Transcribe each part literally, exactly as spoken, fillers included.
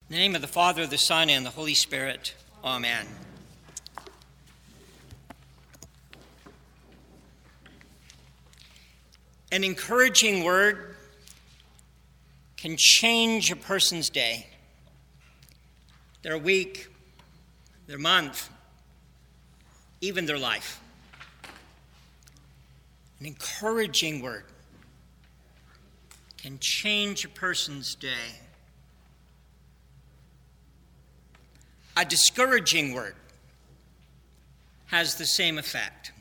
In the name of the Father, the Son, and the Holy Spirit. Amen. An encouraging word can change a person's day, their week, their month, even their life. An encouraging word can change a person's day. A discouraging word has the same effect.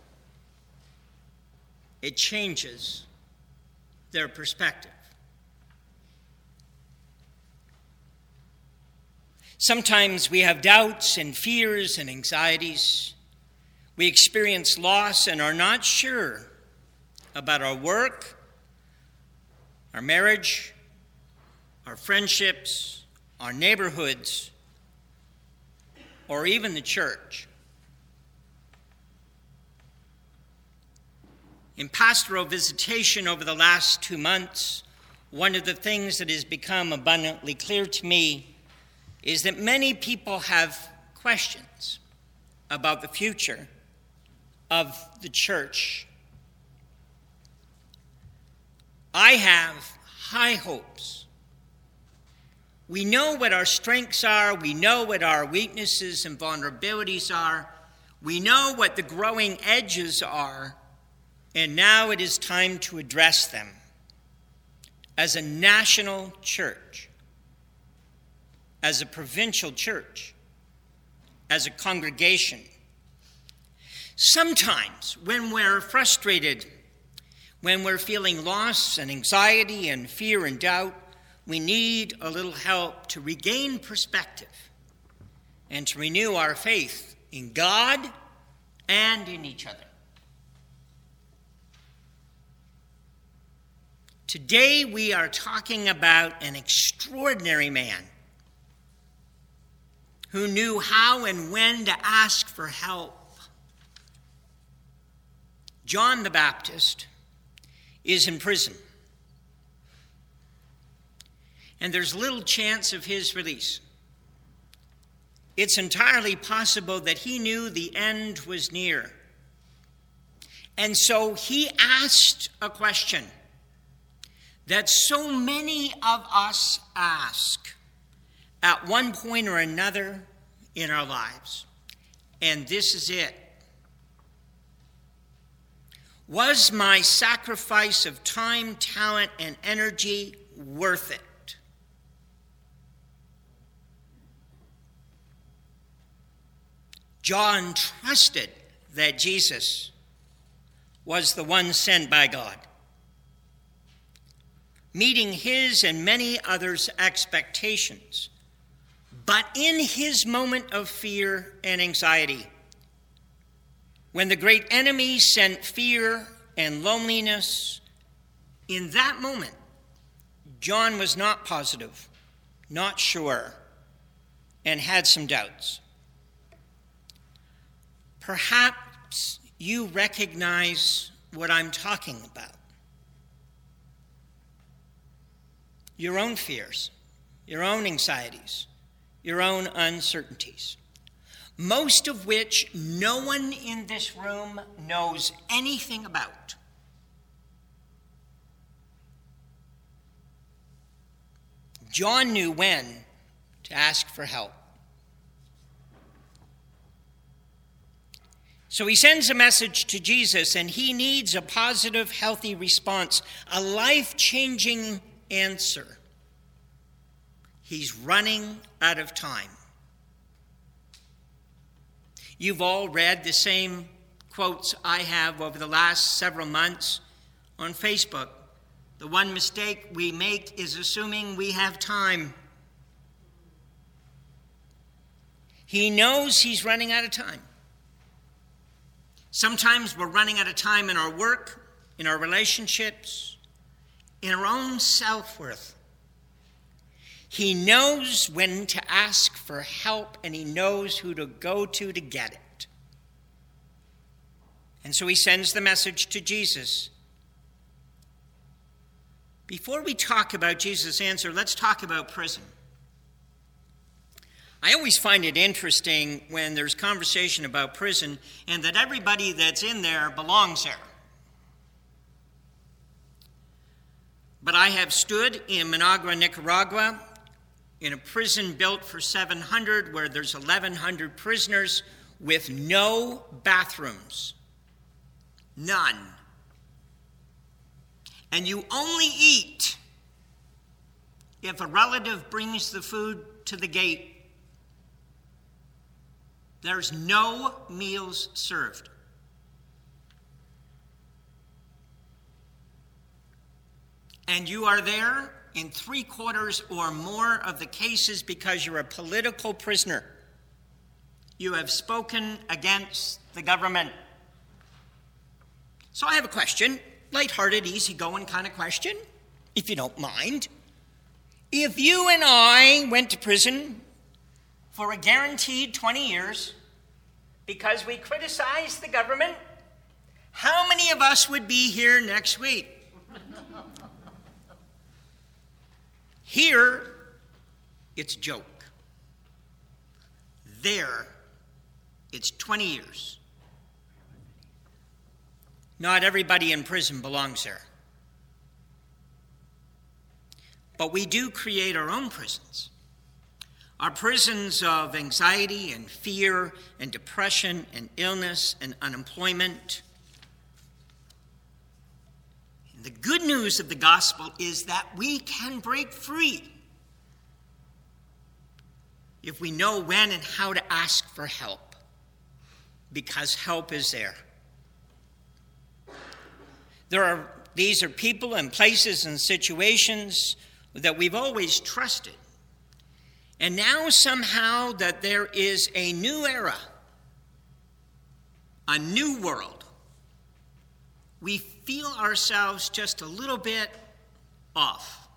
It changes their perspective. Sometimes we have doubts and fears and anxieties. We experience loss and are not sure about our work, our marriage, our friendships, our neighborhoods, or even the church. In pastoral visitation over the last two months, one of the things that has become abundantly clear to me is that many people have questions about the future of the church. I have high hopes. We know what our strengths are. We know what our weaknesses and vulnerabilities are. We know what the growing edges are. And now it is time to address them as a national church, as a provincial church, as a congregation. Sometimes when we're frustrated, when we're feeling loss and anxiety and fear and doubt, we need a little help to regain perspective and to renew our faith in God and in each other. Today we are talking about an extraordinary man who knew how and when to ask for help. John the Baptist is in prison, and there's little chance of his release. It's entirely possible that he knew the end was near. And so he asked a question that so many of us ask at one point or another in our lives. And this is it. Was my sacrifice of time, talent, and energy worth it? John trusted that Jesus was the one sent by God, meeting his and many others' expectations. But in his moment of fear and anxiety, when the great enemy sent fear and loneliness, in that moment, John was not positive, not sure, and had some doubts. Perhaps you recognize what I'm talking about. Your own fears, your own anxieties, your own uncertainties, most of which no one in this room knows anything about. John knew when to ask for help. So he sends a message to Jesus, and he needs a positive, healthy response, a life-changing answer. He's running out of time. You've all read the same quotes I have over the last several months on Facebook. The one mistake we make is assuming we have time. He knows he's running out of time. Sometimes we're running out of time in our work, in our relationships, in our own self-worth. He knows when to ask for help, and he knows who to go to to get it. And so he sends the message to Jesus. Before we talk about Jesus' answer, let's talk about prison. I always find it interesting when there's conversation about prison and that everybody that's in there belongs there. But I have stood in Managua, Nicaragua, in a prison built for seven hundred where there's eleven hundred prisoners with no bathrooms. None. And you only eat if a relative brings the food to the gate. There's no meals served. And you are there in three quarters or more of the cases because you're a political prisoner. You have spoken against the government. So I have a question, lighthearted, easygoing kind of question, if you don't mind. If you and I went to prison for a guaranteed twenty years because we criticized the government, how many of us would be here next week? Here, it's a joke. There, it's twenty years. Not everybody in prison belongs there. But we do create our own prisons. Our prisons of anxiety and fear and depression and illness and unemployment. And the good news of the gospel is that we can break free if we know when and how to ask for help, because help is there. There are, these are people and places and situations that we've always trusted. And now somehow that there is a new era, a new world, we feel ourselves just a little bit off.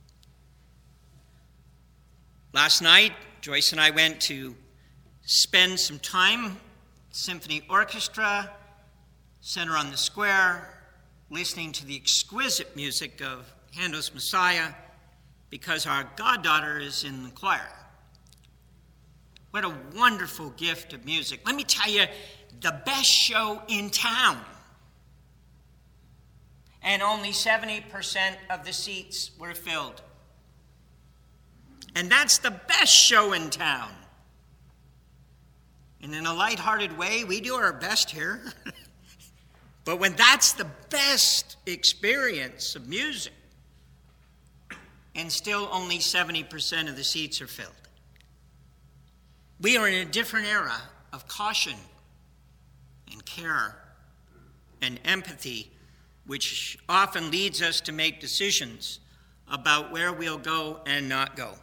Last night, Joyce and I went to spend some time, Symphony Orchestra, Center on the Square, listening to the exquisite music of Handel's Messiah, because our goddaughter is in the choir. What a wonderful gift of music. Let me tell you, the best show in town. And only seventy percent of the seats were filled. And that's the best show in town. And in a lighthearted way, we do our best here. But when that's the best experience of music, and still only seventy percent of the seats are filled. We are in a different era of caution and care and empathy, which often leads us to make decisions about where we'll go and not go.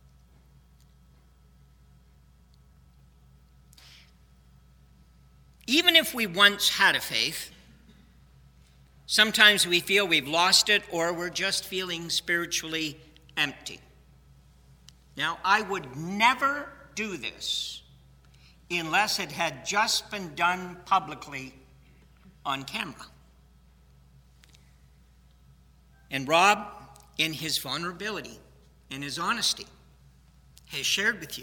Even if we once had a faith, sometimes we feel we've lost it or we're just feeling spiritually empty. Now, I would never do this unless it had just been done publicly on camera. And Rob, in his vulnerability and his honesty, has shared with you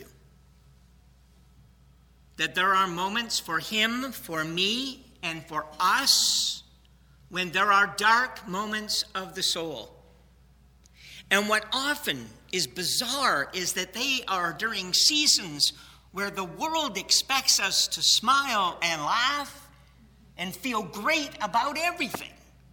that there are moments for him, for me, and for us when there are dark moments of the soul. And what often is bizarre is that they are during seasons where the world expects us to smile and laugh and feel great about everything.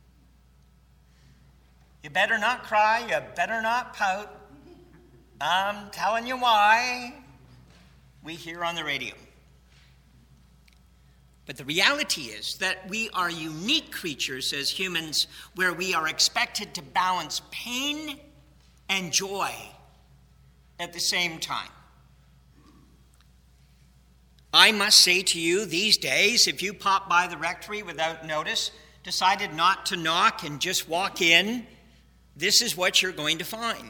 You better not cry, you better not pout. I'm telling you why. We hear on the radio. But the reality is that we are unique creatures as humans where we are expected to balance pain and joy at the same time. I must say to you these days, if you pop by the rectory without notice, decided not to knock and just walk in, this is what you're going to find.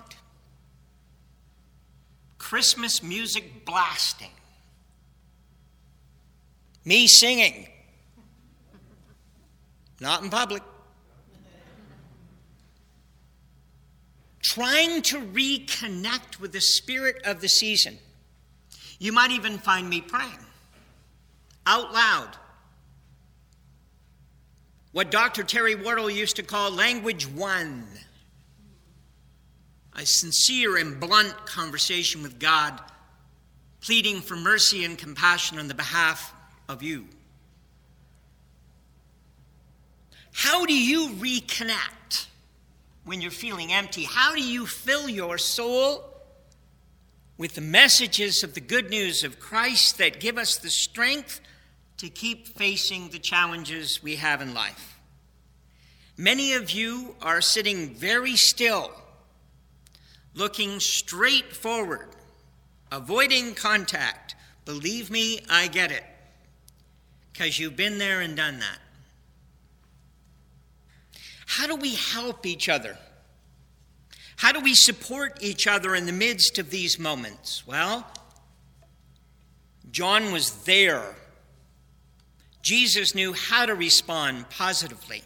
Christmas music blasting. Me singing. Not in public. Trying to reconnect with the spirit of the season. You might even find me praying out loud. What Doctor Terry Wardle used to call language one. A sincere and blunt conversation with God, pleading for mercy and compassion on the behalf of you. How do you reconnect when you're feeling empty? How do you fill your soul with the messages of the good news of Christ that give us the strength to keep facing the challenges we have in life? Many of you are sitting very still, looking straight forward, avoiding contact. Believe me, I get it, because you've been there and done that. How do we help each other? How do we support each other in the midst of these moments? Well, John was there. Jesus knew how to respond positively.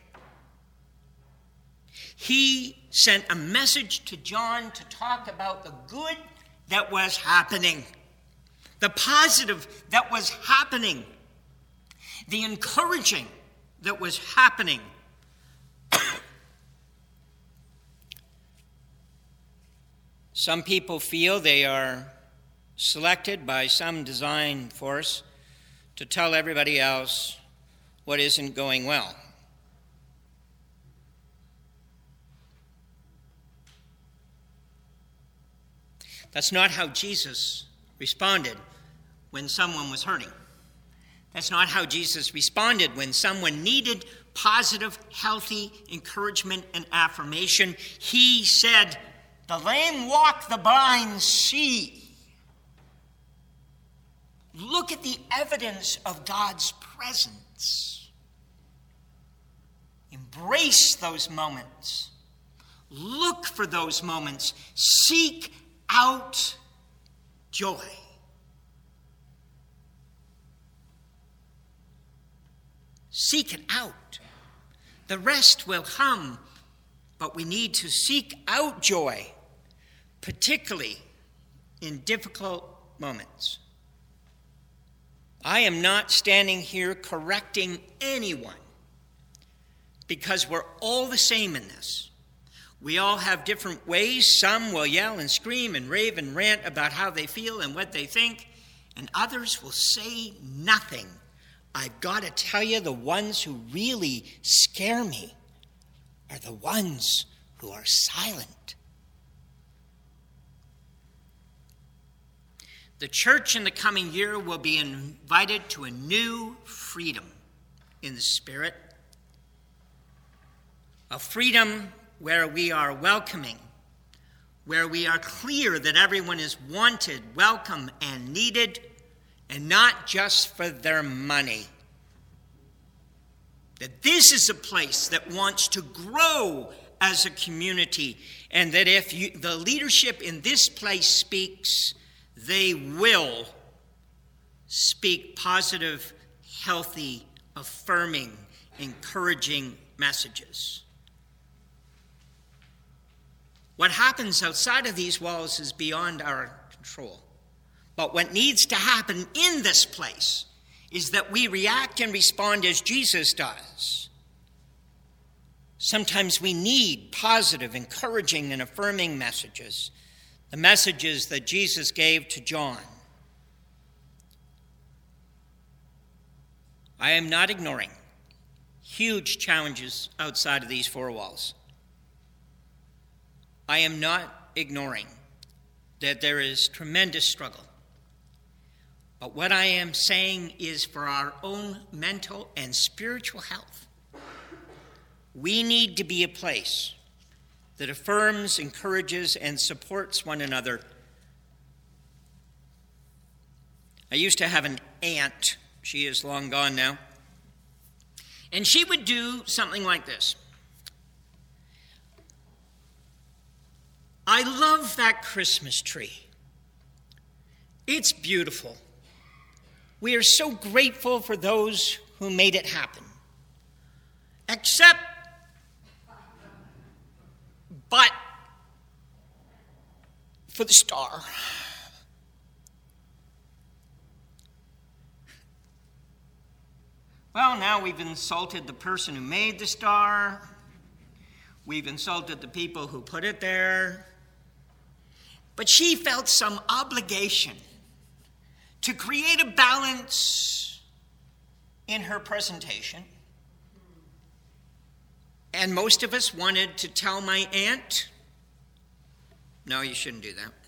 He sent a message to John to talk about the good that was happening, the positive that was happening, the encouraging that was happening. Some people feel they are selected by some design force to tell everybody else what isn't going well. That's not how Jesus responded when someone was hurting. That's not how Jesus responded when someone needed positive, healthy encouragement and affirmation. He said, "The lame walk, the blind see." Look at the evidence of God's presence. Embrace those moments. Look for those moments. Seek out joy. Seek it out. The rest will come, but we need to seek out joy, particularly in difficult moments. I am not standing here correcting anyone, because we're all the same in this. We all have different ways. Some will yell and scream and rave and rant about how they feel and what they think, and others will say nothing. I've got to tell you, the ones who really scare me are the ones who are silent. The church in the coming year will be invited to a new freedom in the Spirit, a freedom where we are welcoming, where we are clear that everyone is wanted, welcome, and needed, and not just for their money. That this is a place that wants to grow as a community, and that if you, the leadership in this place speaks, they will speak positive, healthy, affirming, encouraging messages. What happens outside of these walls is beyond our control. But what needs to happen in this place is that we react and respond as Jesus does. Sometimes we need positive, encouraging, and affirming messages, the messages that Jesus gave to John. I am not ignoring huge challenges outside of these four walls. I am not ignoring that there is tremendous struggle. But what I am saying is, for our own mental and spiritual health, we need to be a place that affirms, encourages, and supports one another. I used to have an aunt. She is long gone now. And she would do something like this. I love that Christmas tree. It's beautiful. We are so grateful for those who made it happen. Except, but for the star. Well, now we've insulted the person who made the star. We've insulted the people who put it there. But she felt some obligation to create a balance in her presentation. And most of us wanted to tell my aunt, no, you shouldn't do that.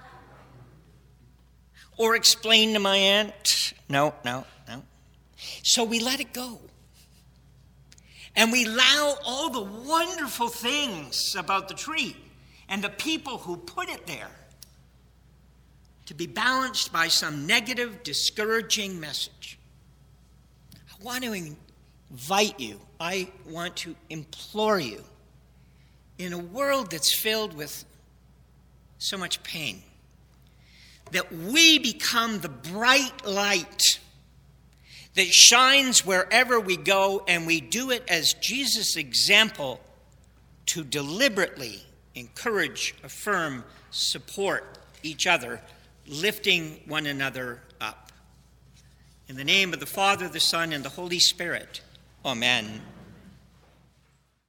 Or explain to my aunt, no, no, no. So we let it go. And we allow all the wonderful things about the tree and the people who put it there to be balanced by some negative, discouraging message. I want to invite you, I want to implore you, in a world that's filled with so much pain, that we become the bright light that shines wherever we go, and we do it as Jesus' example to deliberately encourage, affirm, support each other, lifting one another up. In the name of the Father, the Son, and the Holy Spirit, amen.